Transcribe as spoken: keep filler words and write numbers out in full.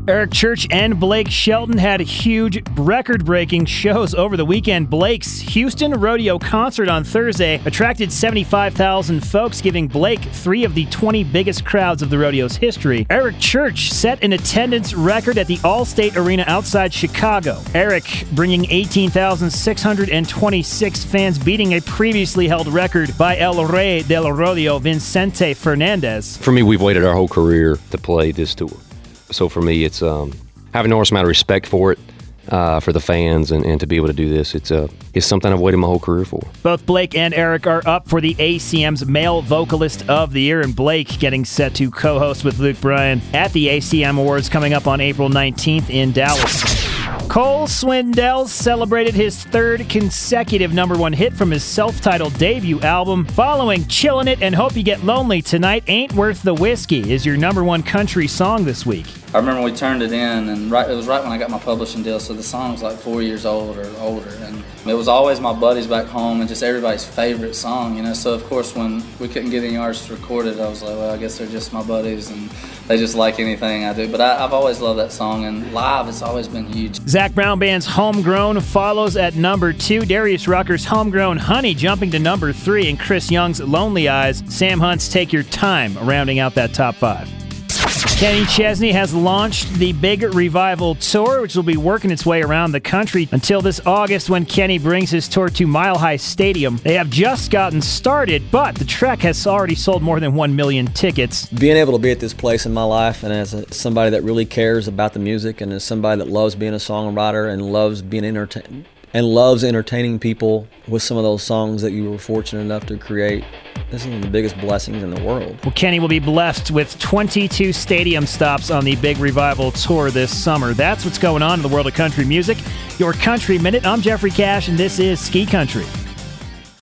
Eric Church and Blake Shelton had huge, record-breaking shows over the weekend. Blake's Houston Rodeo concert on Thursday attracted seventy-five thousand folks, giving Blake three of the twenty biggest crowds of the rodeo's history. Eric Church set an attendance record at the Allstate Arena outside Chicago. Eric bringing eighteen thousand six hundred twenty-six fans, beating a previously held record by El Rey del Rodeo, Vicente Fernandez. For me, we've waited our whole career to play this tour. So for me, it's um, I have an enormous amount of respect for it, uh, for the fans, and, and to be able to do this. It's uh, it's something I've waited my whole career for. Both Blake and Eric are up for the A C M's Male Vocalist of the Year, and Blake getting set to co-host with Luke Bryan at the A C M Awards coming up on April nineteenth in Dallas. Cole Swindell celebrated his third consecutive number one hit from his self-titled debut album. Following Chillin' It and Hope You Get Lonely Tonight, Ain't Worth the Whiskey is your number one country song this week. I remember we turned it in, and right, it was right when I got my publishing deal, so the song was like four years old or older. And it was always my buddies back home and just everybody's favorite song, you know. So, of course, when we couldn't get any artists to record it, I was like, well, I guess they're just my buddies, and they just like anything I do. But I, I've always loved that song, and live, it's always been huge. Zac Brown Band's Homegrown follows at number two. Darius Rucker's Homegrown Honey jumping to number three, and Chris Young's Lonely Eyes. Sam Hunt's Take Your Time rounding out that top five. Kenny Chesney has launched the Big Revival Tour, which will be working its way around the country until this August when Kenny brings his tour to Mile High Stadium. They have just gotten started, but the Trek has already sold more than one million tickets. Being able to be at this place in my life, and as a, somebody that really cares about the music, and as somebody that loves being a songwriter and loves being entertained, and loves entertaining people with some of those songs that you were fortunate enough to create, this is one of the biggest blessings in the world. Well, Kenny will be blessed with twenty-two stadium stops on the Big Revival Tour this summer. That's what's going on in the world of country music. Your Country Minute. I'm Jeffrey Cash, and this is Ski Country.